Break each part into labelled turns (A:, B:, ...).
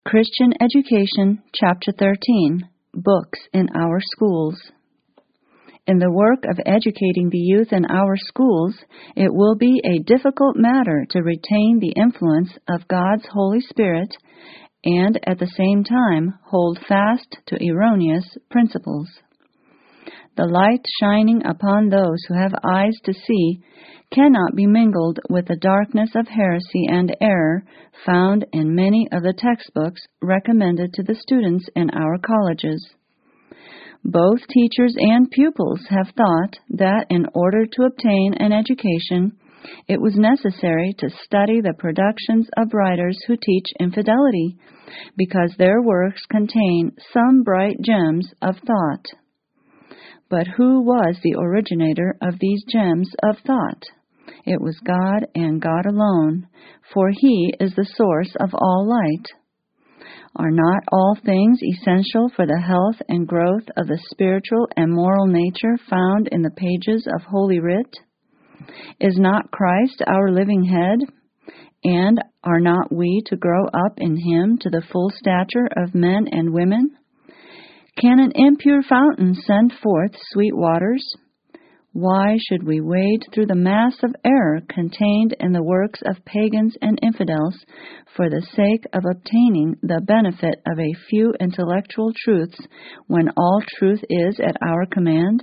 A: Christian Education, Chapter 13, Books in Our Schools. In the work of educating the youth in our schools, it will be a difficult matter to retain the influence of God's Holy Spirit and at the same time hold fast to erroneous principles. The light shining upon those who have eyes to see cannot be mingled with the darkness of heresy and error found in many of the textbooks recommended to the students in our colleges. Both teachers and pupils have thought that in order to obtain an education, it was necessary to study the productions of writers who teach infidelity, because their works contain some bright gems of thought. But who was the originator of these gems of thought? It was God and God alone, for He is the source of all light. Are not all things essential for the health and growth of the spiritual and moral nature found in the pages of Holy Writ? Is not Christ our living head? And are not we to grow up in Him to the full stature of men and women? Can an impure fountain send forth sweet waters? Why should we wade through the mass of error contained in the works of pagans and infidels for the sake of obtaining the benefit of a few intellectual truths when all truth is at our command?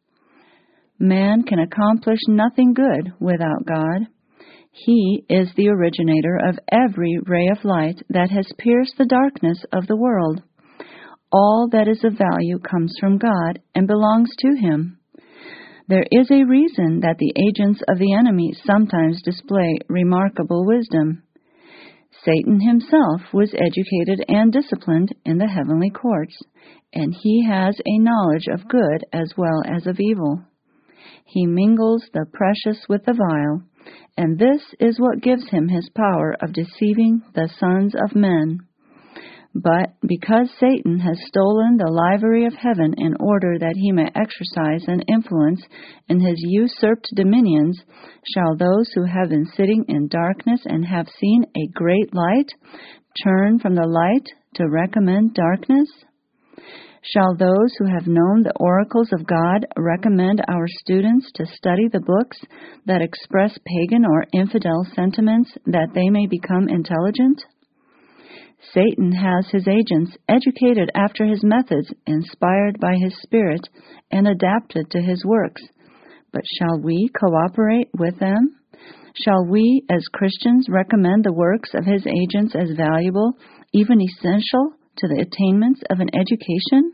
A: Man can accomplish nothing good without God. He is the originator of every ray of light that has pierced the darkness of the world. All that is of value comes from God and belongs to Him. There is a reason that the agents of the enemy sometimes display remarkable wisdom. Satan himself was educated and disciplined in the heavenly courts, and he has a knowledge of good as well as of evil. He mingles the precious with the vile, and this is what gives him his power of deceiving the sons of men. But because Satan has stolen the livery of heaven in order that he may exercise an influence in his usurped dominions, shall those who have been sitting in darkness and have seen a great light turn from the light to recommend darkness? Shall those who have known the oracles of God recommend our students to study the books that express pagan or infidel sentiments that they may become intelligent? Satan has his agents educated after his methods, inspired by his Spirit, and adapted to his works. But shall we cooperate with them? Shall we, as Christians, recommend the works of his agents as valuable, even essential, to the attainments of an education?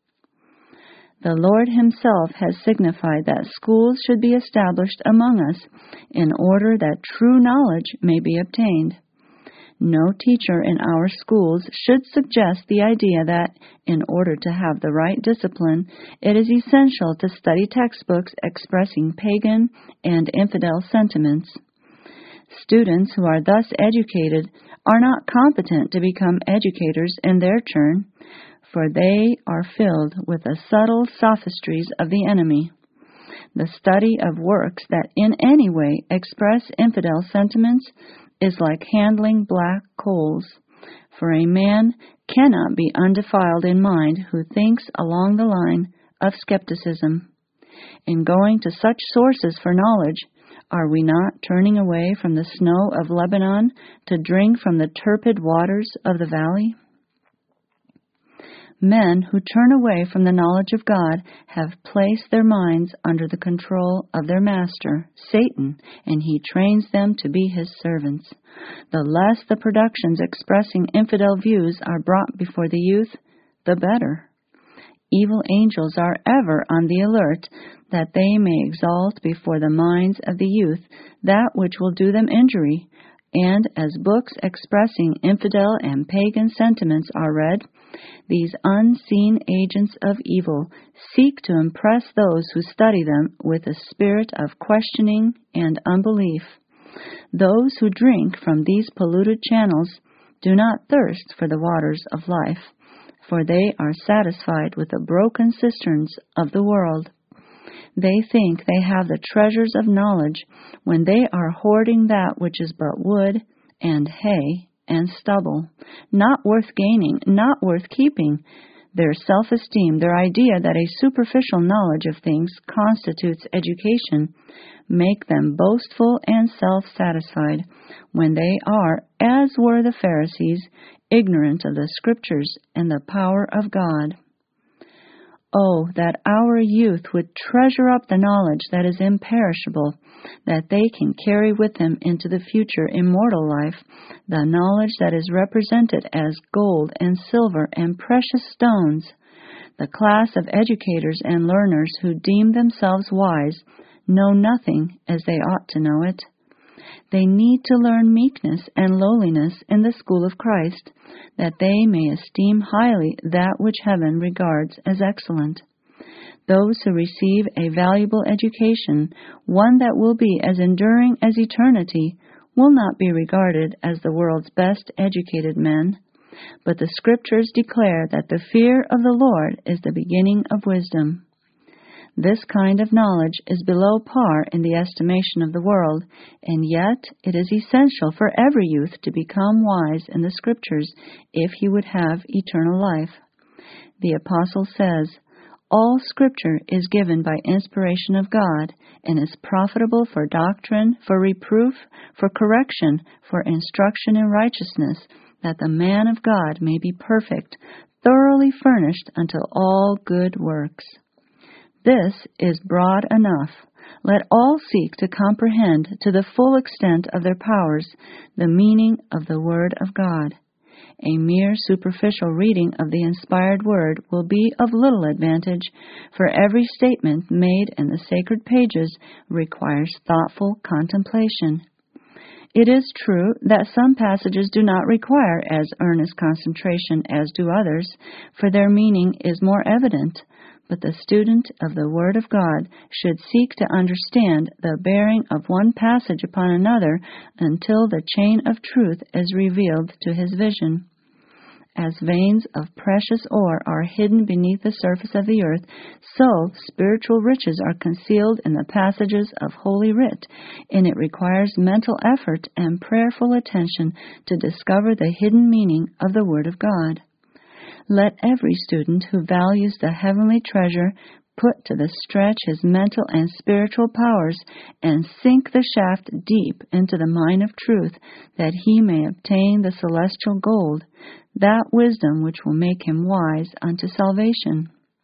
A: The Lord Himself has signified that schools should be established among us in order that true knowledge may be obtained. No teacher in our schools should suggest the idea that, in order to have the right discipline, it is essential to study textbooks expressing pagan and infidel sentiments. Students who are thus educated are not competent to become educators in their turn, for they are filled with the subtle sophistries of the enemy. The study of works that in any way express infidel sentiments is like handling black coals, for a man cannot be undefiled in mind who thinks along the line of skepticism. In going to such sources for knowledge, are we not turning away from the snow of Lebanon to drink from the turbid waters of the valley? Men who turn away from the knowledge of God have placed their minds under the control of their master, Satan, and he trains them to be his servants. The less the productions expressing infidel views are brought before the youth, the better. Evil angels are ever on the alert that they may exalt before the minds of the youth that which will do them injury, and as books expressing infidel and pagan sentiments are read, these unseen agents of evil seek to impress those who study them with a spirit of questioning and unbelief. Those who drink from these polluted channels do not thirst for the waters of life, for they are satisfied with the broken cisterns of the world. They think they have the treasures of knowledge when they are hoarding that which is but wood and hay and stubble, not worth gaining, not worth keeping. Their self-esteem, their idea that a superficial knowledge of things constitutes education, make them boastful and self-satisfied, when they are, as were the Pharisees, ignorant of the Scriptures and the power of God. Oh, that our youth would treasure up the knowledge that is imperishable, that they can carry with them into the future immortal life, the knowledge that is represented as gold and silver and precious stones. The class of educators and learners who deem themselves wise know nothing as they ought to know it. They need to learn meekness and lowliness in the school of Christ, that they may esteem highly that which heaven regards as excellent. Those who receive a valuable education, one that will be as enduring as eternity, will not be regarded as the world's best educated men. But the Scriptures declare that the fear of the Lord is the beginning of wisdom. This kind of knowledge is below par in the estimation of the world, and yet it is essential for every youth to become wise in the Scriptures if he would have eternal life. The Apostle says, "All Scripture is given by inspiration of God, and is profitable for doctrine, for reproof, for correction, for instruction in righteousness, that the man of God may be perfect, thoroughly furnished unto all good works." This is broad enough. Let all seek to comprehend to the full extent of their powers the meaning of the Word of God. A mere superficial reading of the inspired Word will be of little advantage, for every statement made in the sacred pages requires thoughtful contemplation. It is true that some passages do not require as earnest concentration as do others, for their meaning is more evident. But the student of the Word of God should seek to understand the bearing of one passage upon another until the chain of truth is revealed to his vision. As veins of precious ore are hidden beneath the surface of the earth, so spiritual riches are concealed in the passages of Holy Writ, and it requires mental effort and prayerful attention to discover the hidden meaning of the Word of God. Let every student who values the heavenly treasure put to the stretch his mental and spiritual powers and sink the shaft deep into the mine of truth, that he may obtain the celestial gold, that wisdom which will make him wise unto salvation.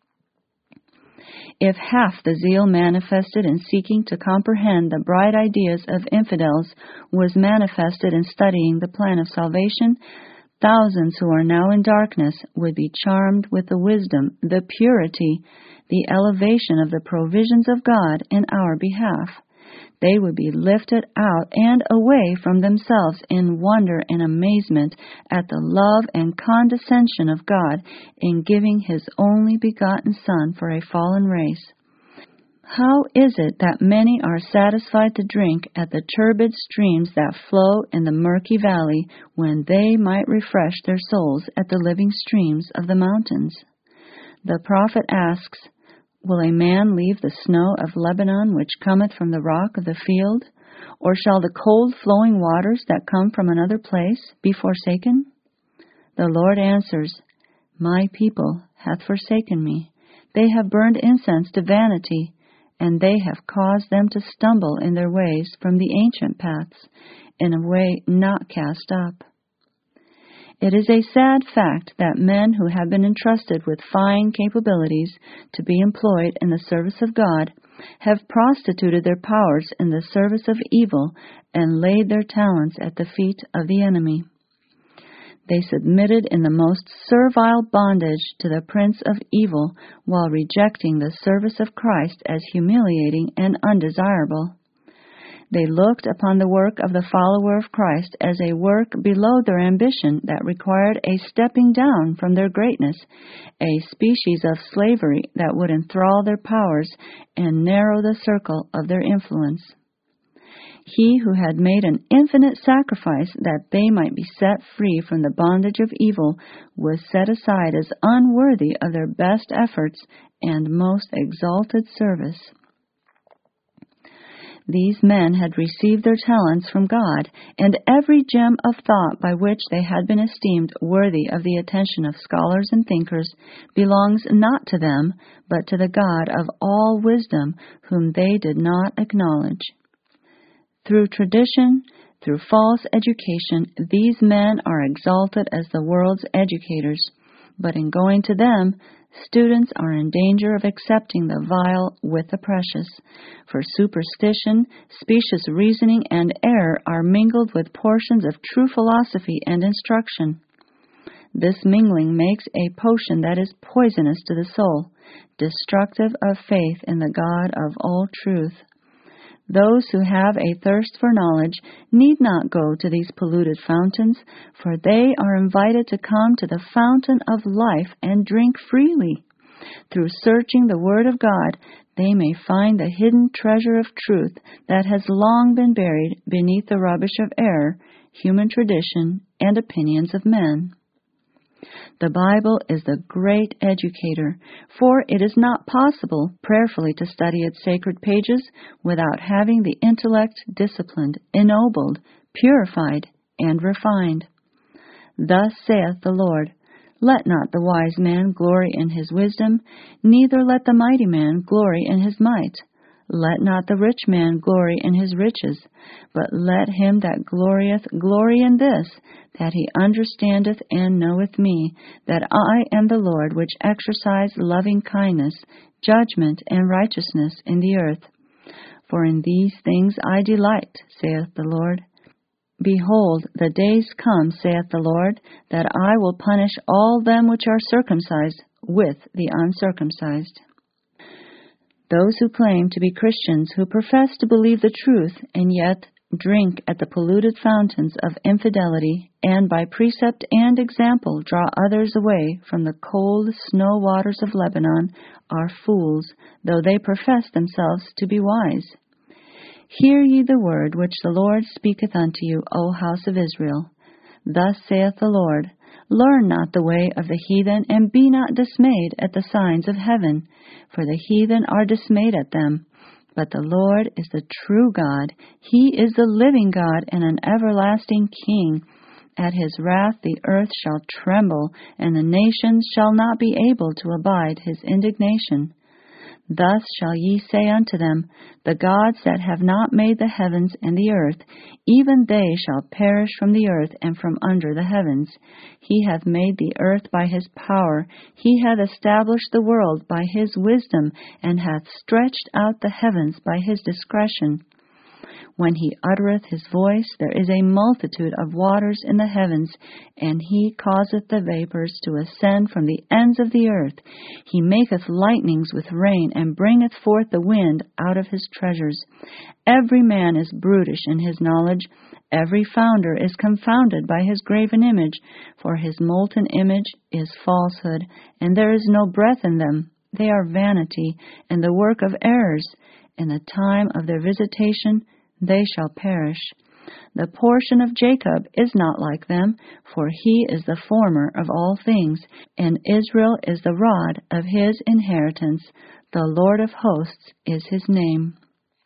A: If half the zeal manifested in seeking to comprehend the bright ideas of infidels was manifested in studying the plan of salvation, thousands who are now in darkness would be charmed with the wisdom, the purity, the elevation of the provisions of God in our behalf. They would be lifted out and away from themselves in wonder and amazement at the love and condescension of God in giving His only begotten Son for a fallen race. How is it that many are satisfied to drink at the turbid streams that flow in the murky valley, when they might refresh their souls at the living streams of the mountains? The prophet asks, "Will a man leave the snow of Lebanon which cometh from the rock of the field? Or shall the cold flowing waters that come from another place be forsaken?" The Lord answers, "My people hath forsaken me. They have burned incense to vanity, and they have caused them to stumble in their ways from the ancient paths, in a way not cast up." It is a sad fact that men who have been entrusted with fine capabilities to be employed in the service of God have prostituted their powers in the service of evil and laid their talents at the feet of the enemy. They submitted in the most servile bondage to the prince of evil, while rejecting the service of Christ as humiliating and undesirable. They looked upon the work of the follower of Christ as a work below their ambition that required a stepping down from their greatness, a species of slavery that would enthrall their powers and narrow the circle of their influence. He who had made an infinite sacrifice that they might be set free from the bondage of evil was set aside as unworthy of their best efforts and most exalted service. These men had received their talents from God, and every gem of thought by which they had been esteemed worthy of the attention of scholars and thinkers belongs not to them, but to the God of all wisdom, whom they did not acknowledge. Through tradition, through false education, these men are exalted as the world's educators, but in going to them, students are in danger of accepting the vile with the precious, for superstition, specious reasoning, and error are mingled with portions of true philosophy and instruction. This mingling makes a potion that is poisonous to the soul, destructive of faith in the God of all truth. Those who have a thirst for knowledge need not go to these polluted fountains, for they are invited to come to the fountain of life and drink freely. Through searching the Word of God, they may find the hidden treasure of truth that has long been buried beneath the rubbish of error, human tradition, and opinions of men. The Bible is the great educator, for it is not possible prayerfully to study its sacred pages without having the intellect disciplined, ennobled, purified, and refined. Thus saith the Lord, Let not the wise man glory in his wisdom, neither let the mighty man glory in his might. Let not the rich man glory in his riches, but let him that glorieth glory in this, that he understandeth and knoweth me, that I am the Lord which exercise loving kindness, judgment, and righteousness in the earth. For in these things I delight, saith the Lord. Behold, the days come, saith the Lord, that I will punish all them which are circumcised with the uncircumcised. Those who claim to be Christians, who profess to believe the truth, and yet drink at the polluted fountains of infidelity, and by precept and example draw others away from the cold snow waters of Lebanon, are fools, though they profess themselves to be wise. Hear ye the word which the Lord speaketh unto you, O house of Israel. Thus saith the Lord, Learn not the way of the heathen, and be not dismayed at the signs of heaven, for the heathen are dismayed at them. But the Lord is the true God. He is the living God and an everlasting King. At his wrath the earth shall tremble, and the nations shall not be able to abide his indignation. Thus shall ye say unto them, The gods that have not made the heavens and the earth, even they shall perish from the earth and from under the heavens. He hath made the earth by his power, he hath established the world by his wisdom, and hath stretched out the heavens by his discretion. When he uttereth his voice, there is a multitude of waters in the heavens, and he causeth the vapors to ascend from the ends of the earth. He maketh lightnings with rain, and bringeth forth the wind out of his treasures. Every man is brutish in his knowledge. Every founder is confounded by his graven image, for his molten image is falsehood, and there is no breath in them. They are vanity, and the work of errors. In the time of their visitation they shall perish. The portion of Jacob is not like them, for he is the former of all things, and Israel is the rod of his inheritance. The Lord of hosts is his name.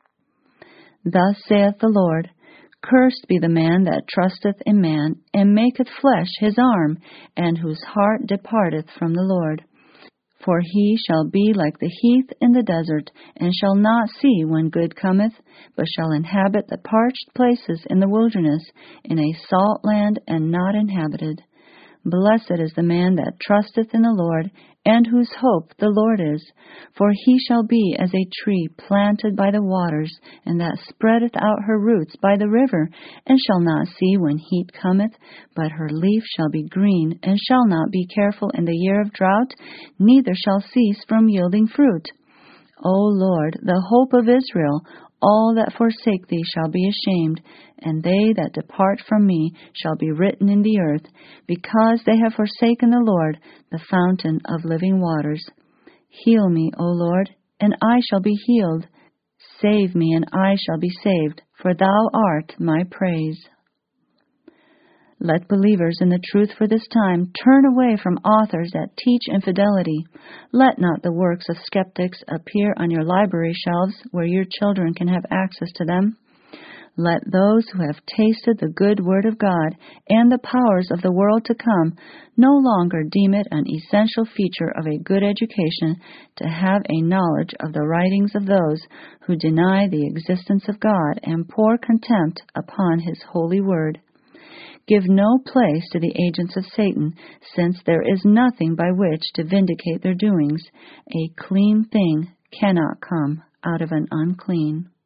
A: Thus saith the Lord, Cursed be the man that trusteth in man, and maketh flesh his arm, and whose heart departeth from the Lord. For he shall be like the heath in the desert, and shall not see when good cometh, but shall inhabit the parched places in the wilderness, in a salt land and not inhabited. Blessed is the man that trusteth in the Lord, and whose hope the Lord is. For he shall be as a tree planted by the waters, and that spreadeth out her roots by the river, and shall not see when heat cometh, but her leaf shall be green, and shall not be careful in the year of drought, neither shall cease from yielding fruit. O Lord, the hope of Israel, all that forsake thee shall be ashamed, and they that depart from me shall be written in the earth, because they have forsaken the Lord, the fountain of living waters. Heal me, O Lord, and I shall be healed. Save me, and I shall be saved, for thou art my praise. Let believers in the truth for this time turn away from authors that teach infidelity. Let not the works of skeptics appear on your library shelves where your children can have access to them. Let those who have tasted the good word of God and the powers of the world to come no longer deem it an essential feature of a good education to have a knowledge of the writings of those who deny the existence of God and pour contempt upon His holy word. Give no place to the agents of Satan, since there is nothing by which to vindicate their doings. A clean thing cannot come out of an unclean.